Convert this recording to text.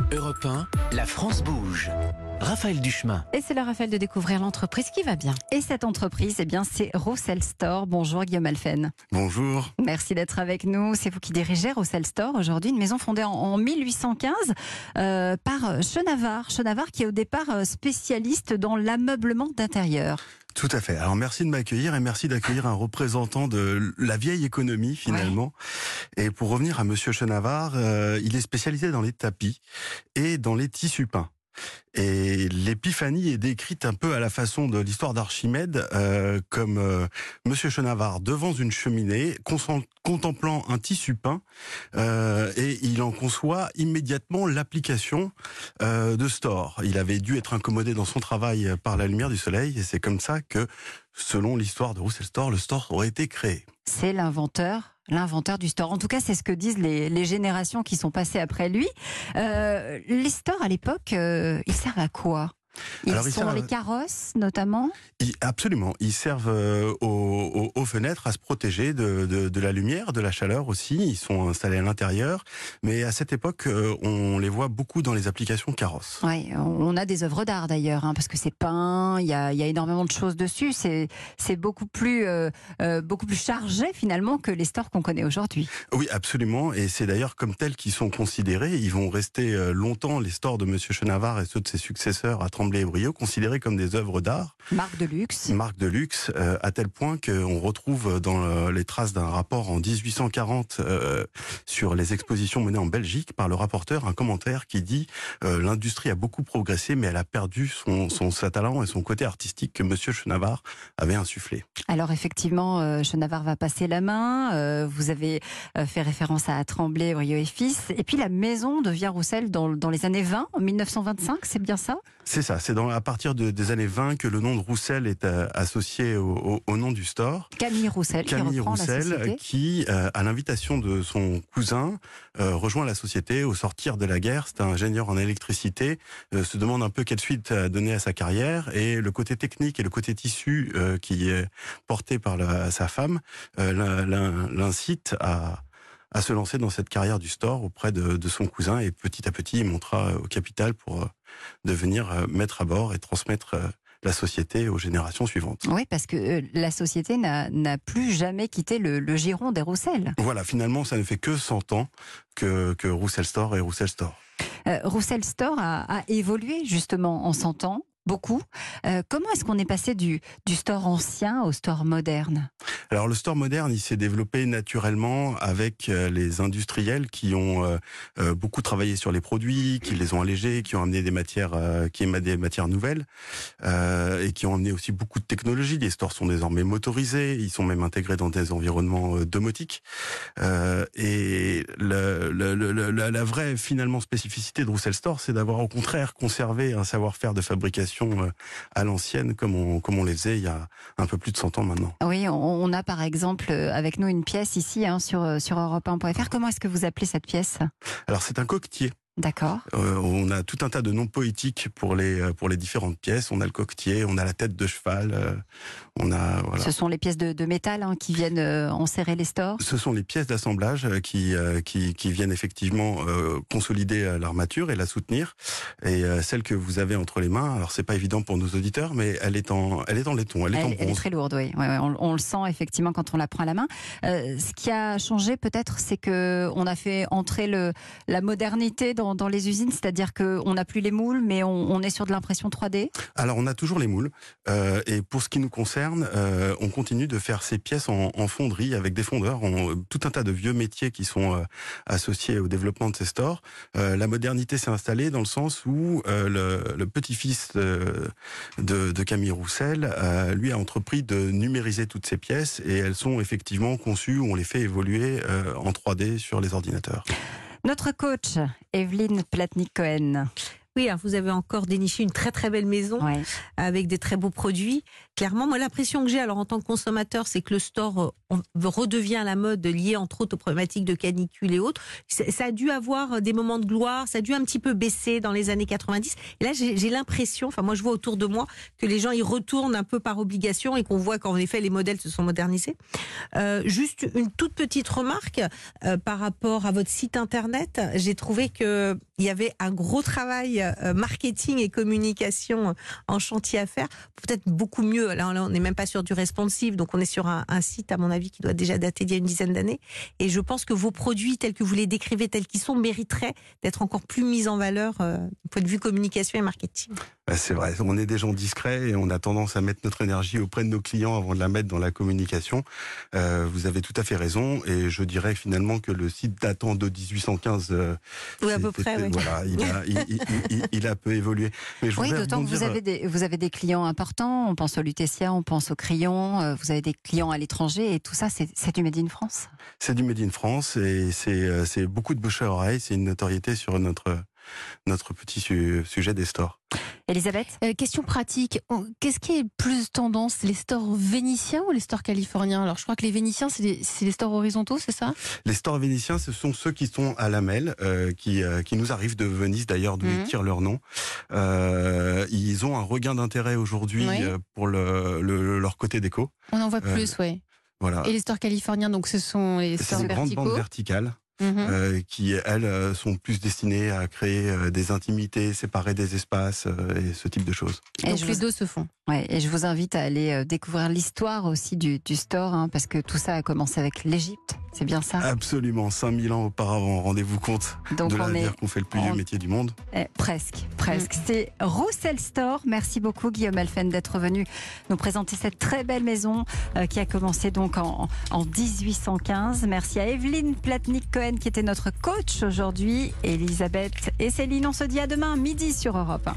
Europe 1, la France bouge. Raphaël Duchemin. Et c'est le Raphaël de découvrir l'entreprise qui va bien. Et cette entreprise, c'est Roussel Store. Bonjour Guillaume Alphen. Bonjour. Merci d'être avec nous. C'est vous qui dirigez Roussel Store aujourd'hui, une maison fondée en 1815 par Chenavard. Chenavard qui est au départ spécialiste dans l'ameublement d'intérieur. Tout à fait. Alors merci de m'accueillir et merci d'accueillir un représentant de la vieille économie finalement. Ouais. Et pour revenir à Monsieur Chenavard, il est spécialisé dans les tapis et dans les tissus peints. Et l'épiphanie est décrite un peu à la façon de l'histoire d'Archimède, comme Monsieur Chenavard devant une cheminée, contemplant un tissu peint, et il en conçoit immédiatement l'application de store. Il avait dû être incommodé dans son travail par la lumière du soleil, et c'est comme ça que, selon l'histoire de Roussel Store, le store aurait été créé. C'est l'inventeur du store. En tout cas, c'est ce que disent les générations qui sont passées après lui. Les stores, à l'époque, ils servent à quoi ? Ils sont dans les carrosses, notamment ? Absolument. Ils servent aux fenêtres à se protéger de la lumière, de la chaleur aussi. Ils sont installés à l'intérieur. Mais à cette époque, on les voit beaucoup dans les applications carrosses. Oui, on a des œuvres d'art d'ailleurs, parce que c'est peint, il y a énormément de choses dessus. C'est beaucoup plus chargé finalement que les stores qu'on connaît aujourd'hui. Oui, absolument. Et c'est d'ailleurs comme tels qu'ils sont considérés. Ils vont rester longtemps, les stores de Monsieur Chenavard et ceux de ses successeurs à Tremblay-et-Briot, considérés comme des œuvres d'art. Marque de luxe. Marque de luxe, à tel point qu'on retrouve dans les traces d'un rapport en 1840 sur les expositions menées en Belgique par le rapporteur un commentaire qui dit l'industrie a beaucoup progressé, mais elle a perdu son talent et son côté artistique que Monsieur Chenavard avait insufflé. Alors effectivement, Chenavard va passer la main. Vous avez fait référence à Tremblay, Briot et Fils. Et puis la maison devient Roussel dans les années 20, en 1925, c'est bien ça ? C'est ça, c'est à partir des années 20 que le nom de Roussel est associé au nom du store. Camille Roussel qui, à l'invitation de son cousin, rejoint la société au sortir de la guerre. C'est un ingénieur en électricité, se demande un peu quelle suite donner à sa carrière, et le côté technique et le côté tissu qui est porté par sa femme l'incite à se lancer dans cette carrière du store auprès de son cousin, et petit à petit il montera au capital pour devenir maître à bord et transmettre la société aux générations suivantes. Oui, parce que la société n'a plus jamais quitté le giron des Roussel. Voilà, finalement ça ne fait que 100 ans que Roussel Store est Roussel Store. Roussel Store a évolué justement en 100 ans. Beaucoup. Comment est-ce qu'on est passé du store ancien au store moderne ? Alors le store moderne, il s'est développé naturellement avec les industriels qui ont beaucoup travaillé sur les produits, qui les ont allégés, qui ont amené des matières nouvelles, et qui ont amené aussi beaucoup de technologies. Les stores sont désormais motorisés, ils sont même intégrés dans des environnements domotiques. Et la vraie finalement spécificité de Roussel Store, c'est d'avoir au contraire conservé un savoir-faire de fabrication à l'ancienne, comme on les faisait il y a un peu plus de 100 ans maintenant. Oui, on a par exemple avec nous une pièce ici sur europe1.fr. Comment est-ce que vous appelez cette pièce ? Alors c'est un coquetier. D'accord. On a tout un tas de noms poétiques pour les différentes pièces. On a le coquetier, on a la tête de cheval, voilà. Ce sont les pièces de métal qui viennent enserrer les stores. Ce sont les pièces d'assemblage qui viennent effectivement consolider l'armature et la soutenir. Et celle que vous avez entre les mains, alors c'est pas évident pour nos auditeurs, mais elle est en laiton, elle est en bronze. Elle est très lourde, oui. Ouais, on le sent effectivement quand on la prend à la main. Ce qui a changé peut-être, c'est que on a fait entrer la modernité dans les usines, c'est-à-dire qu'on n'a plus les moules, mais on est sur de l'impression 3D. Alors on a toujours les moules, et pour ce qui nous concerne, on continue de faire ces pièces en fonderie avec des fondeurs, tout un tas de vieux métiers qui sont associés au développement de ces stores. La modernité s'est installée dans le sens où le petit-fils de Camille Roussel, lui a entrepris de numériser toutes ces pièces, et elles sont effectivement conçues, on les fait évoluer en 3D sur les ordinateurs. Notre coach, Evelyne Platnik-Cohen. Oui, alors vous avez encore déniché une très très belle maison Ouais. avec des très beaux produits. Clairement, moi l'impression que j'ai alors en tant que consommateur, c'est que le store redevient à la mode lié entre autres aux problématiques de canicule et autres. Ça a dû avoir des moments de gloire, ça a dû un petit peu baisser dans les années 90. Et là, j'ai l'impression, enfin moi je vois autour de moi que les gens y retournent un peu par obligation et qu'on voit qu'en effet les modèles se sont modernisés. Juste une toute petite remarque par rapport à votre site internet. J'ai trouvé que il y avait un gros travail marketing et communication en chantier à faire. Peut-être beaucoup mieux. Là, on n'est même pas sur du responsive, donc on est sur un site, à mon avis, qui doit déjà dater d'il y a une dizaine d'années. Et je pense que vos produits, tels que vous les décrivez, tels qu'ils sont, mériteraient d'être encore plus mis en valeur du point de vue communication et marketing. C'est vrai, on est des gens discrets et on a tendance à mettre notre énergie auprès de nos clients avant de la mettre dans la communication. Vous avez tout à fait raison et je dirais finalement que le site datant de 1815, Oui, à peu près, oui. Voilà, il a peu évolué. Mais je Oui, voudrais d'autant que rebondir, vous avez des clients importants. On pense au Lutetia, on pense au Crayon. Vous avez des clients à l'étranger et tout ça, c'est du Made in France. c'est du Made in France et c'est beaucoup de bouche à oreille. C'est une notoriété sur notre petit sujet des stores. Elisabeth? Question pratique, qu'est-ce qui est plus tendance, les stores vénitiens ou les stores californiens? Alors je crois que les vénitiens c'est les stores horizontaux, c'est ça? Les stores vénitiens, ce sont ceux qui sont à Lamel, qui nous arrivent de Venise d'ailleurs, d'où ils tirent leur nom. Ils ont un regain d'intérêt aujourd'hui Oui. pour leur côté déco. On en voit plus, ouais. Voilà. Et les stores californiens, donc ce sont les C'est stores des grandes verticaux. bandes verticales. Qui, elles, sont plus destinées à créer des intimités, séparer des espaces et ce type de choses. Et Donc les deux se font. Ouais, et je vous invite à aller découvrir l'histoire aussi du store, hein, parce que tout ça a commencé avec l'Égypte, c'est bien ça? Absolument, 5000 ans auparavant, rendez-vous compte Donc de on la est dire qu'on fait le plus vieux métier du monde. presque. C'est Roussel Store. Merci beaucoup Guillaume Elfen d'être venu nous présenter cette très belle maison qui a commencé donc en 1815. Merci à Evelyne Platnik-Cohen qui était notre coach aujourd'hui, Elisabeth et Céline. On se dit à demain midi sur Europe 1.